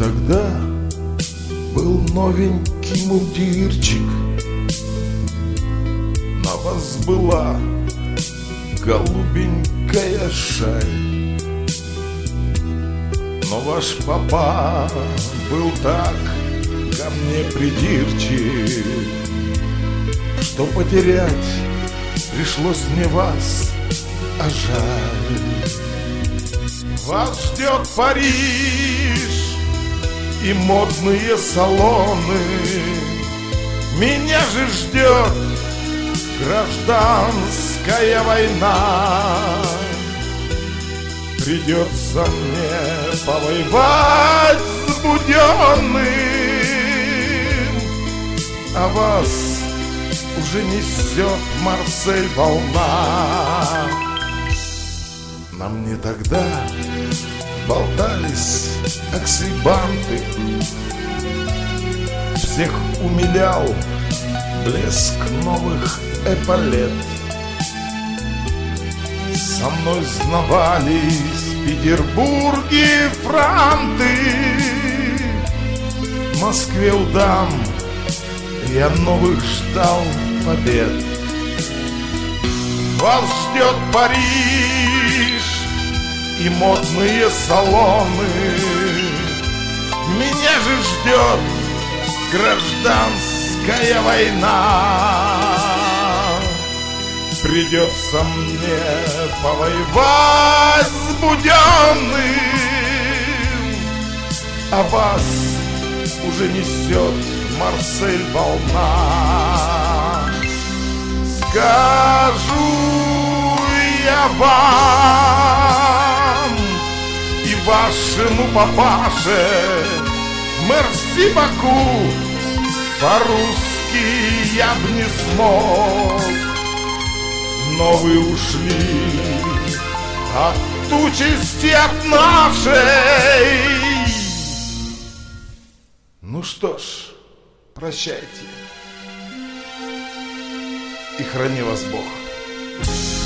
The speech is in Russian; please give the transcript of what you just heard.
тогда был новенький мундирчик, на вас была голубенькая шаль. Но ваш папа был так ко мне придирчив, что потерять пришлось мне вас, а жаль. Вас ждет Париж и модные салоны, меня же ждет гражданская война. Придется мне повоевать с буденным, а вас уже несет Марсель волна. На мне тогда болтались аксельбанты, всех умилял блеск новых эполет. Со мной знавались в Петербурге франты, в Москве у дам я новых ждал побед. Вас ждет Париж и модные салоны, меня же ждет гражданская война. Придется мне повоевать с буденным, а вас уже несет Марсель волна. Скажу я вам и вашему папаше мерси баку, по-русски я б не смог, но вы ушли от участи от нашей. Ну что ж, прощайте и храни вас Бог.